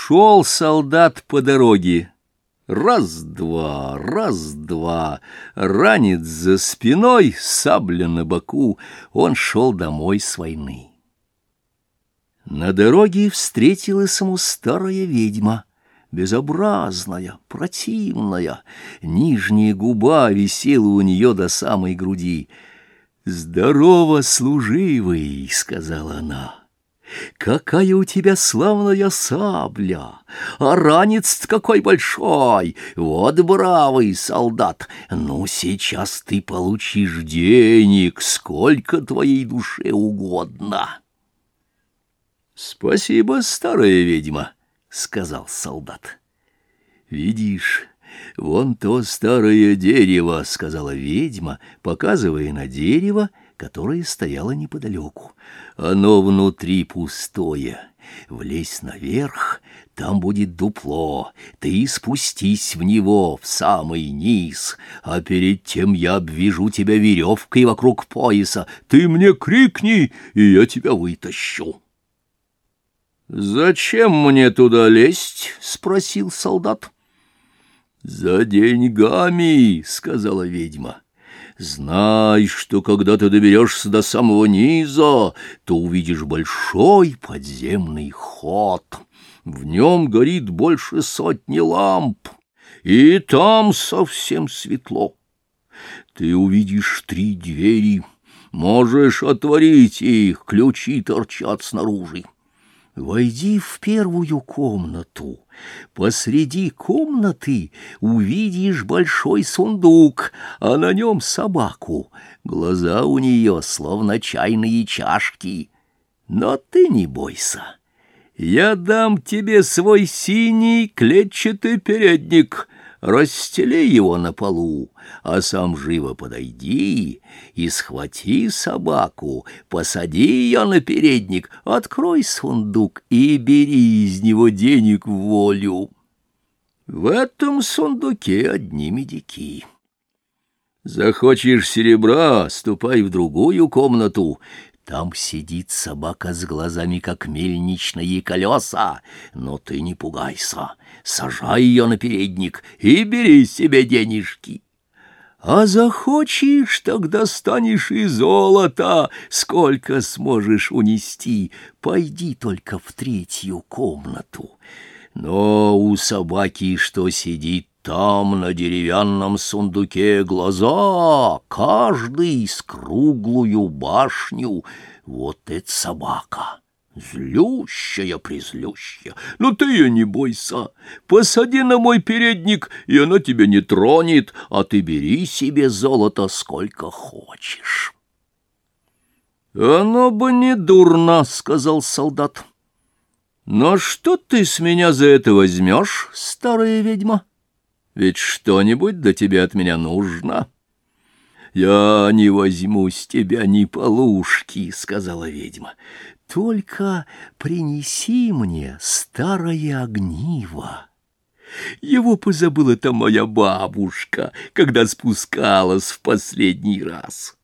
Шел солдат по дороге. Раз-два, раз-два, ранец за спиной, сабля на боку, он шел домой с войны. На дороге встретилась ему старая ведьма, безобразная, противная, нижняя губа висела у нее до самой груди. «Здорово, служивый!» — сказала она. «Какая у тебя славная сабля! А ранец какой большой! Вот бравый солдат! Ну, сейчас ты получишь денег, сколько твоей душе угодно!» «Спасибо, старая ведьма!» — сказал солдат. «Видишь, вон то старое дерево!» — сказала ведьма, показывая на дерево, которое стояло неподалеку. «Оно внутри пустое. Влезь наверх, там будет дупло. Ты спустись в него, в самый низ, а перед тем я обвяжу тебя веревкой вокруг пояса. Ты мне крикни, и я тебя вытащу». «Зачем мне туда лезть?» — спросил солдат. «За деньгами», — сказала ведьма. «Знай, что когда ты доберешься до самого низа, то увидишь большой подземный ход. В нем горит больше 100 ламп, и там совсем светло. Ты увидишь 3 двери, можешь отворить их, ключи торчат снаружи. Войди в первую комнату. Посреди комнаты увидишь большой сундук, а на нем собаку. Глаза у нее словно чайные чашки. Но ты не бойся. Я дам тебе свой синий клетчатый передник. Расстели его на полу, а сам живо подойди и схвати собаку, посади ее на передник, открой сундук и бери из него денег в волю. В этом сундуке одни медики. Захочешь серебра — ступай в другую комнату. Там сидит собака с глазами, как мельничные колеса. Но ты не пугайся, сажай ее на передник и бери себе денежки. А захочешь, тогда станешь и золото, сколько сможешь унести. Пойди только в 3-ю комнату. Но у собаки, что сидит там на деревянном сундуке, глаза, каждый с круглую башню. Вот это собака, злющая-призлющая. Но ты ее не бойся, посади на мой передник, и она тебя не тронет, а ты бери себе золото сколько хочешь. «Оно бы не дурно», — сказал солдат. «Но что ты с меня за это возьмешь, старая ведьма? Ведь что-нибудь до тебя от меня нужно». «Я не возьму с тебя ни полушки», — сказала ведьма. «Только принеси мне старое огниво. Его позабыла-то моя бабушка, когда спускалась в последний раз».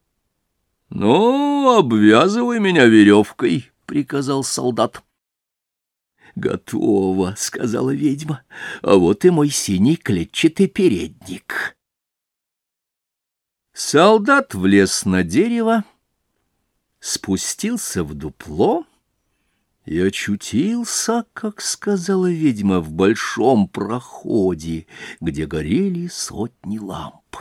«Ну, обвязывай меня веревкой», — приказал солдат. «Готово», — сказала ведьма, — «а вот и мой синий клетчатый передник». Солдат влез на дерево, спустился в дупло и очутился, как сказала ведьма, в большом проходе, где горели 100 ламп.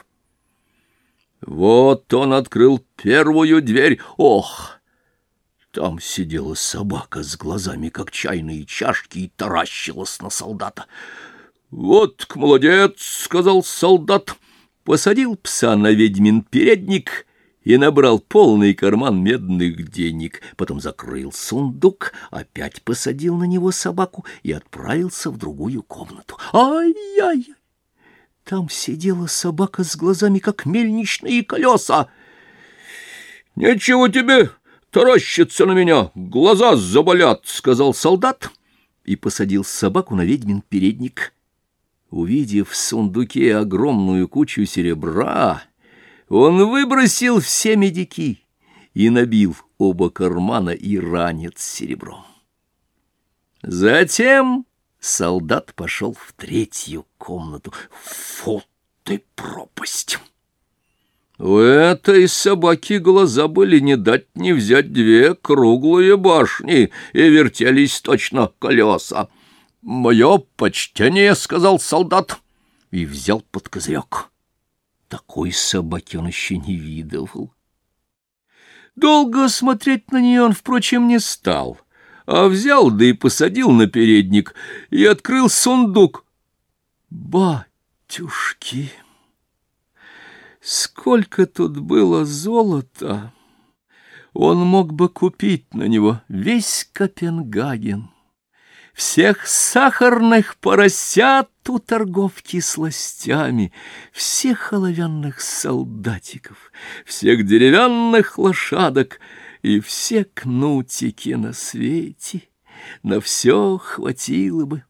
Вот он открыл первую дверь. Ох! Там сидела собака с глазами, как чайные чашки, и таращилась на солдата. «Вот молодец», — сказал солдат, посадил пса на ведьмин передник и набрал полный карман медных денег. Потом закрыл сундук, опять посадил на него собаку и отправился в другую комнату. Ай-яй! Там сидела собака с глазами, как мельничные колеса. «Нечего тебе таращиться на меня, глаза заболят», — сказал солдат и посадил собаку на ведьмин передник. Увидев в сундуке огромную кучу серебра, он выбросил все медики и набил оба кармана и ранец серебром. Затем Солдат пошел в третью комнату. Фу ты, пропасть! У этой собаки глаза были не дать не взять две круглые башни, и вертелись точно колеса. «Мое почтение», — сказал солдат, и взял под козырек. Такой собаки он еще не видывал. Долго смотреть на нее он, впрочем, не стал, а взял да и посадил на передник и открыл сундук. Батюшки! Сколько тут было золота! Он мог бы купить на него весь Копенгаген. Всех сахарных поросят у торговки сластями, всех оловянных солдатиков, всех деревянных лошадок и все кнутики на свете. На все хватило бы.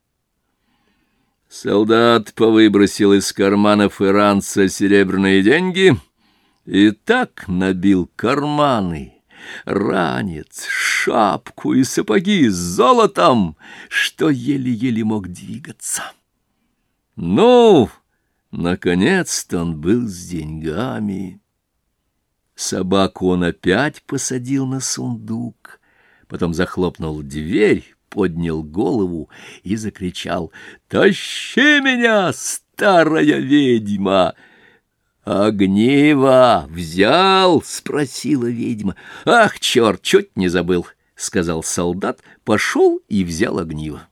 Солдат повыбросил из карманов иранца серебряные деньги и так набил карманы, ранец, шапку и сапоги с золотом, что еле-еле мог двигаться. Ну, наконец-то он был с деньгами. Собаку он опять посадил на сундук, потом захлопнул дверь, поднял голову и закричал: «Тащи меня, старая ведьма!» «Огниво взял?» — спросила ведьма. «Ах, черт, чуть не забыл!» — сказал солдат, пошел и взял огниво.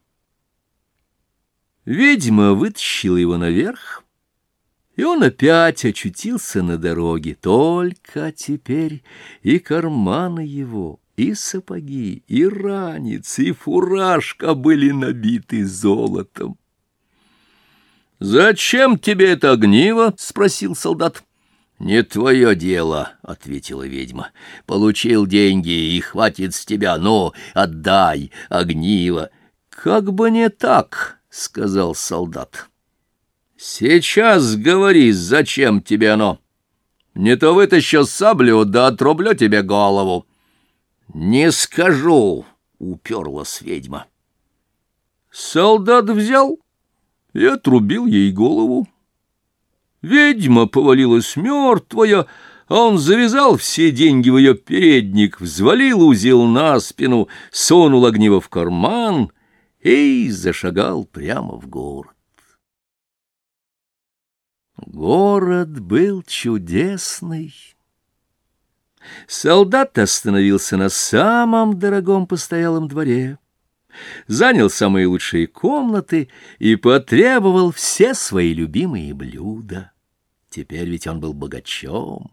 Ведьма вытащила его наверх, и он опять очутился на дороге. Только теперь и карманы его, и сапоги, и ранец, и фуражка были набиты золотом. «Зачем тебе это огниво?» — спросил солдат. «Не твое дело», — ответила ведьма. «Получил деньги, и хватит с тебя, ну, отдай огниво». «Как бы не так», — сказал солдат. «Сейчас говори, зачем тебе оно? Не то вытащу саблю, да отрублю тебе голову». «Не скажу», — уперлась ведьма. Солдат взял и отрубил ей голову. Ведьма повалилась мертвая, а он завязал все деньги в ее передник, взвалил узел на спину, сунул огниво в карман и зашагал прямо в город. Город был чудесный. Солдат остановился на самом дорогом постоялом дворе, занял самые лучшие комнаты и потребовал все свои любимые блюда. Теперь ведь он был богачом.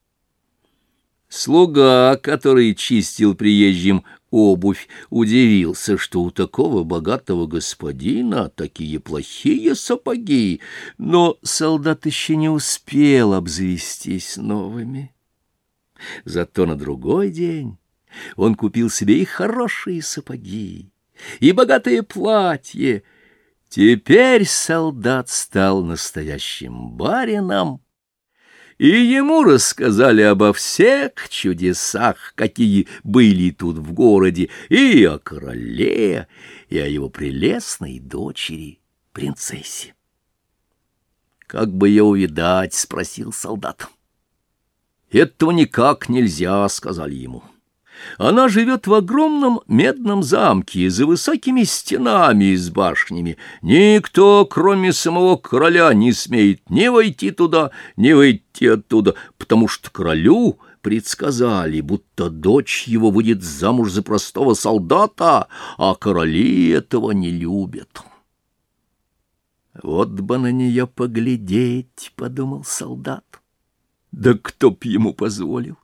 Слуга, который чистил приезжим обувь, удивился, что у такого богатого господина такие плохие сапоги, но солдат еще не успел обзавестись новыми. Зато на другой день он купил себе и хорошие сапоги, и богатое платье. Теперь солдат стал настоящим барином, и ему рассказали обо всех чудесах, какие были тут в городе, и о короле, и о его прелестной дочери, принцессе. «Как бы ее увидать?» — спросил солдат. «Этого никак нельзя», — сказали ему. «Она живет в огромном медном замке за высокими стенами и с башнями. Никто, кроме самого короля, не смеет ни войти туда, ни выйти оттуда, потому что королю предсказали, будто дочь его выйдет замуж за простого солдата, а короли этого не любят». «Вот бы на нее поглядеть», — подумал солдат. Да кто б ему позволил?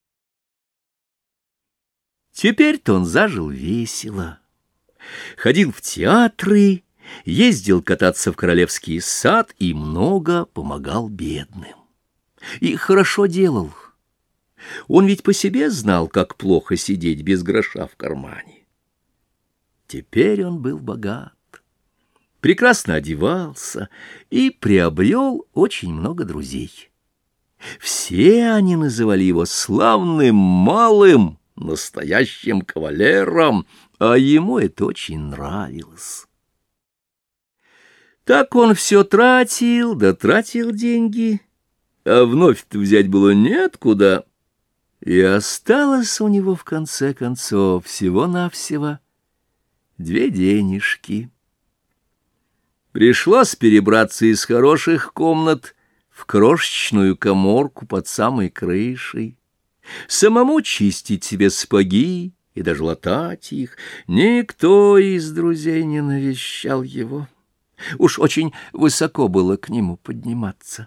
Теперь-то он зажил весело. Ходил в театры, ездил кататься в Королевский сад и много помогал бедным. И хорошо делал. Он ведь по себе знал, как плохо сидеть без гроша в кармане. Теперь он был богат, прекрасно одевался и приобрел очень много друзей. Все они называли его славным малым, настоящим кавалером, а ему это очень нравилось. Так он все тратил, да тратил деньги, а вновь-то взять было неоткуда. И осталось у него в конце концов всего-навсего 2 денежки. Пришлось перебраться из хороших комнат в крошечную каморку под самой крышей, самому чистить себе сапоги и даже латать их. Никто из друзей не навещал его. Уж очень высоко было к нему подниматься.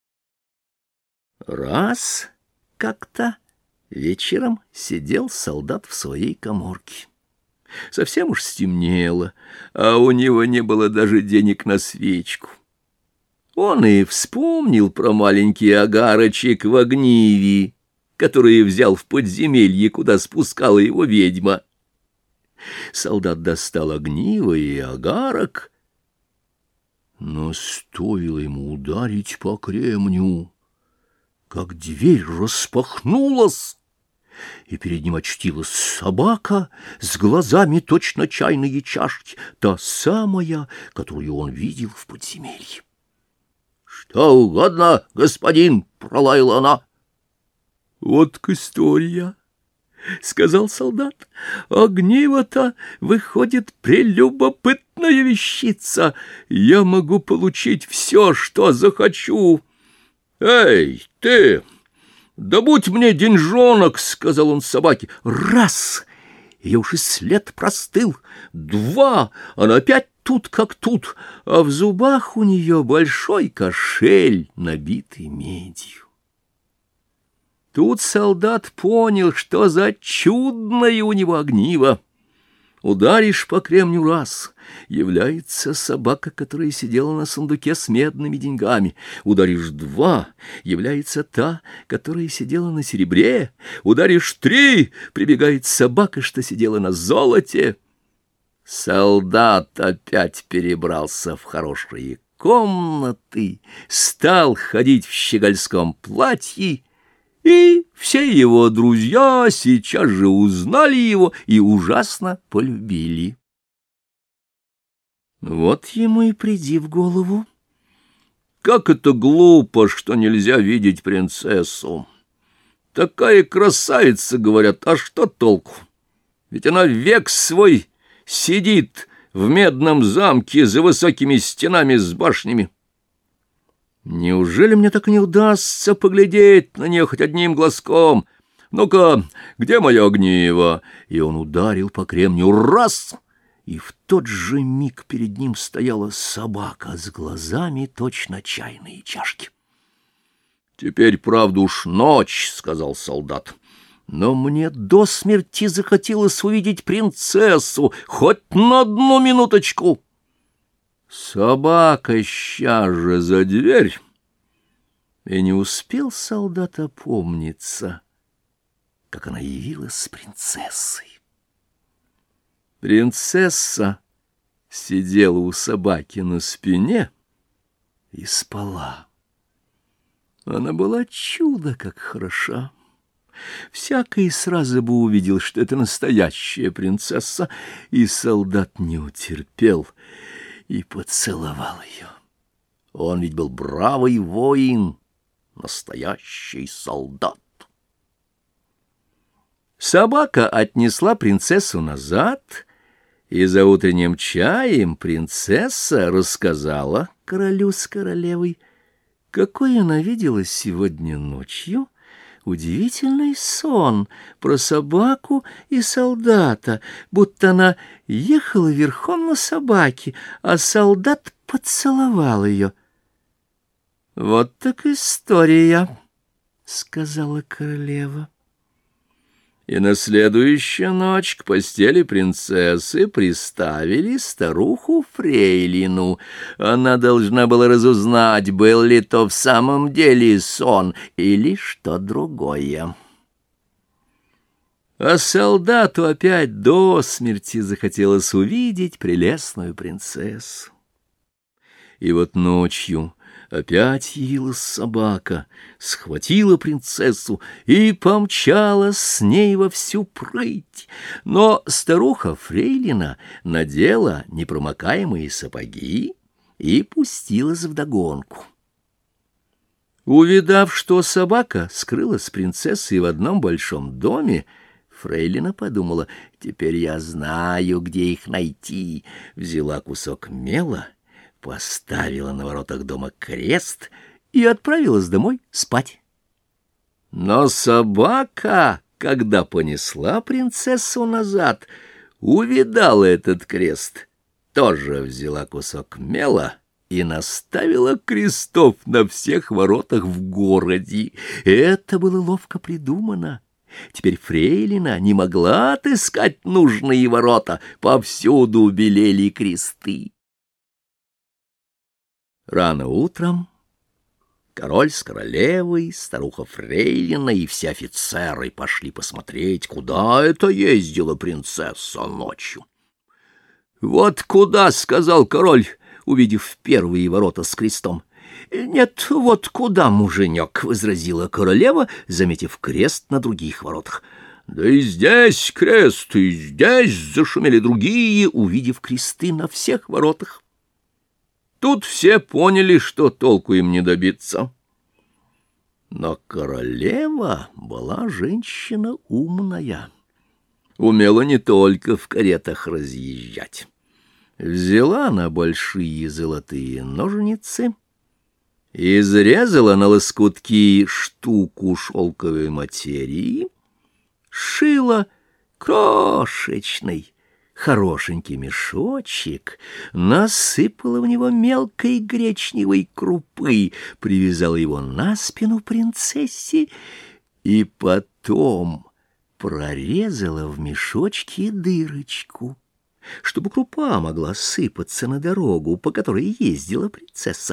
Раз как-то вечером сидел солдат в своей каморке. Совсем уж стемнело, а у него не было даже денег на свечку. Он и вспомнил про маленький огарочек в огниве, который взял в подземелье, куда спускала его ведьма. Солдат достал огниво и огарок, но стоило ему ударить по кремню, как дверь распахнулась, и перед ним очутилась собака с глазами точно чайные чашки, та самая, которую он видел в подземелье. — Что угодно, господин, — пролаяла она. — Вот история, — сказал солдат. — Огниво-то, выходит, прелюбопытная вещица. Я могу получить все, что захочу. — Эй, ты! «Да будь мне деньжонок», — сказал он собаке. Раз, ее уж и след простыл. 2, она опять тут как тут, а в зубах у нее большой кошель, набитый медью. Тут солдат понял, что за чудное у него огниво. Ударишь по кремню раз — является собака, которая сидела на сундуке с медными деньгами. Ударишь 2 — является та, которая сидела на серебре. Ударишь 3 — прибегает собака, что сидела на золоте. Солдат опять перебрался в хорошие комнаты, стал ходить в щегольском платье, и все его друзья сейчас же узнали его и ужасно полюбили. Вот ему и приди в голову: как это глупо, что нельзя видеть принцессу. Такая красавица, говорят, а что толку? Ведь она век свой сидит в медном замке за высокими стенами с башнями. Неужели мне так и не удастся поглядеть на нее хоть одним глазком? Ну-ка, где мое огниво? И он ударил по кремню раз, и в тот же миг перед ним стояла собака с глазами точно чайные чашки. «Теперь, правда, уж ночь», — сказал солдат, — «но мне до смерти захотелось увидеть принцессу хоть на 1 минуточку». Собака ща же за дверь, и не успел солдат опомниться, как она явилась с принцессой. Принцесса сидела у собаки на спине и спала. Она была чудо как хороша. Всякий сразу бы увидел, что это настоящая принцесса, и солдат не утерпел и поцеловал ее. Он ведь был бравый воин, настоящий солдат. Собака отнесла принцессу назад, и за утренним чаем принцесса рассказала королю с королевой, какой она видела сегодня ночью удивительный сон про собаку и солдата, будто она ехала верхом на собаке, а солдат поцеловал ее. — Вот так история, — сказала королева. И на следующую ночь к постели принцессы приставили старуху Фрейлину. Она должна была разузнать, был ли то в самом деле сон или что другое. А солдату опять до смерти захотелось увидеть прелестную принцессу. И вот ночью опять явилась собака, схватила принцессу и помчалась с ней во всю прыть. Но старуха Фрейлина надела непромокаемые сапоги и пустилась вдогонку. Увидав, что собака скрылась с принцессой в одном большом доме, фрейлина подумала: теперь я знаю, где их найти. Взяла кусок мела, поставила на воротах дома крест и отправилась домой спать. Но собака, когда понесла принцессу назад, увидала этот крест, тоже взяла кусок мела и наставила крестов на всех воротах в городе. Это было ловко придумано. Теперь фрейлина не могла отыскать нужные ворота, повсюду белели кресты. Рано утром король с королевой, старуха фрейлина и все офицеры пошли посмотреть, куда это ездила принцесса ночью. «Вот куда», — сказал король, увидев первые ворота с крестом. «Нет, вот куда, муженек», — возразила королева, заметив крест на других воротах. «Да и здесь крест, и здесь», — зашумели другие, увидев кресты на всех воротах. Тут все поняли, что толку им не добиться. Но королева была женщина умная, умела не только в каретах разъезжать. Взяла она большие золотые ножницы, изрезала на лоскутки штуку шелковой материи, шила крошечный, хорошенький мешочек, насыпала в него мелкой гречневой крупы, привязала его на спину принцессе и потом прорезала в мешочке дырочку, чтобы крупа могла сыпаться на дорогу, по которой ездила принцесса.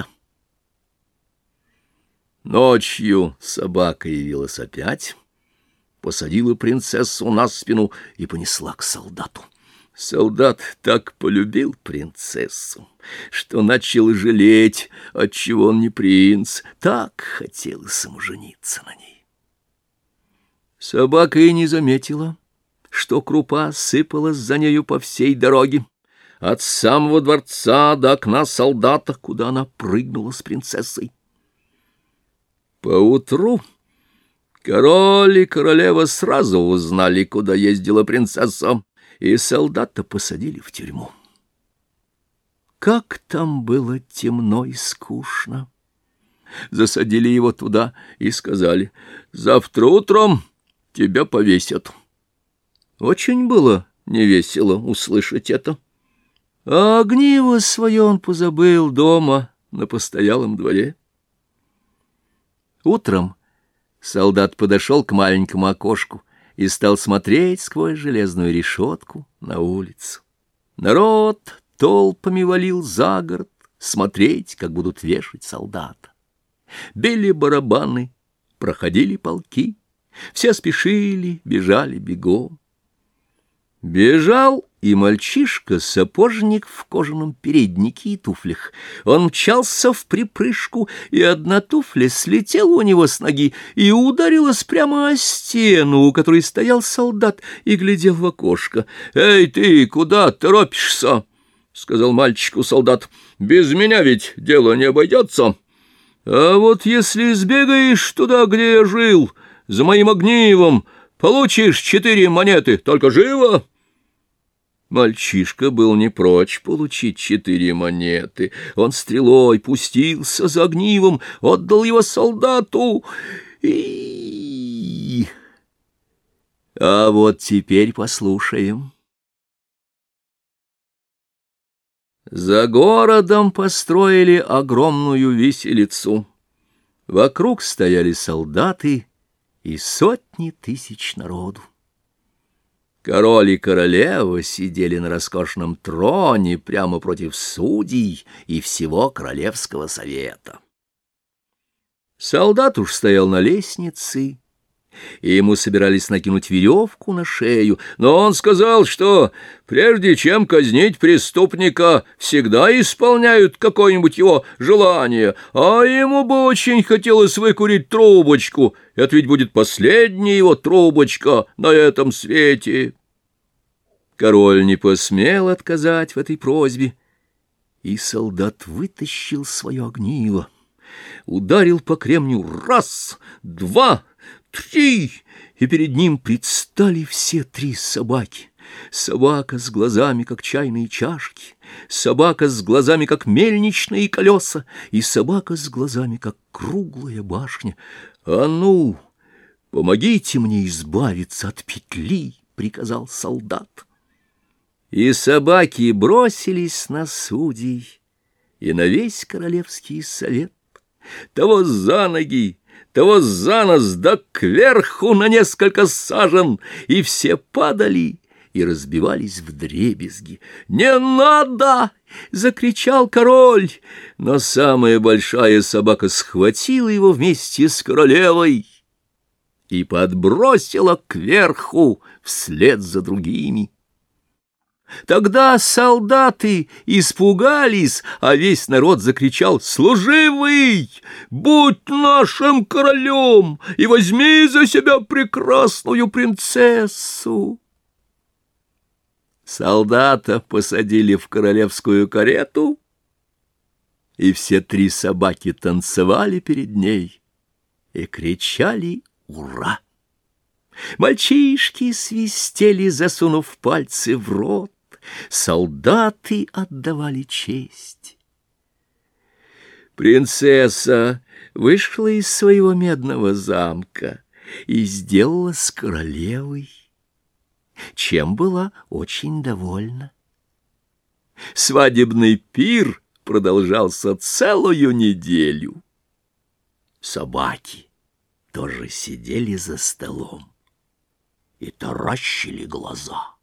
Ночью собака явилась опять, посадила принцессу на спину и понесла к солдату. Солдат так полюбил принцессу, что начал жалеть, отчего он не принц, так хотелось ему жениться на ней. Собака и не заметила, что крупа сыпалась за нею по всей дороге, от самого дворца до окна солдата, куда она прыгнула с принцессой. Поутру король и королева сразу узнали, куда ездила принцесса, и солдата посадили в тюрьму. Как там было темно и скучно! Засадили его туда и сказали: «Завтра утром тебя повесят». Очень было невесело услышать это. А огниво свое он позабыл дома на постоялом дворе. Утром солдат подошел к маленькому окошку и стал смотреть сквозь железную решетку на улицу. Народ толпами валил за город смотреть, как будут вешать солдата. Били барабаны, проходили полки, все спешили, бежали бегом. Бежал и мальчишка-сапожник в кожаном переднике и туфлях. Он мчался в припрыжку, и одна туфля слетела у него с ноги и ударилась прямо о стену, у которой стоял солдат и глядел в окошко. «Эй, ты, куда торопишься?» — сказал мальчику солдат. «Без меня ведь дело не обойдется. А вот если сбегаешь туда, где я жил, за моим огнивом, получишь 4 монеты, только живо!» Мальчишка был не прочь получить 4 монеты. Он стрелой пустился за огнивом, отдал его солдату и... А вот теперь послушаем. За городом построили огромную виселицу. Вокруг стояли солдаты и сотни тысяч народу. Король и королева сидели на роскошном троне прямо против судей и всего королевского совета. Солдат уж стоял на лестнице, и ему собирались накинуть веревку на шею, но он сказал, что прежде чем казнить преступника, всегда исполняют какое-нибудь его желание, а ему бы очень хотелось выкурить трубочку. Это ведь будет последняя его трубочка на этом свете. Король не посмел отказать в этой просьбе И солдат вытащил свое огниво, ударил по кремню раз, два, три, и перед ним предстали все три собаки. Собака с глазами, как чайные чашки, собака с глазами, как мельничные колеса, и собака с глазами, как круглая башня. «А ну, помогите мне избавиться от петли!» — приказал солдат. И собаки бросились на судей и на весь королевский совет, того за ноги, того за нос, да кверху на несколько сажен, и все падали и разбивались вдребезги. «Не надо!» — закричал король, но самая большая собака схватила его вместе с королевой и подбросила кверху вслед за другими. Тогда солдаты испугались, а весь народ закричал: «Служивый, будь нашим королем и возьми за себя прекрасную принцессу!» Солдата посадили в королевскую карету, и все три собаки танцевали перед ней и кричали «Ура!». Мальчишки свистели, засунув пальцы в рот, солдаты отдавали честь. Принцесса вышла из своего медного замка и сделалась королевой, чем была очень довольна. Свадебный пир продолжался целую неделю. Собаки тоже сидели за столом и таращили глаза.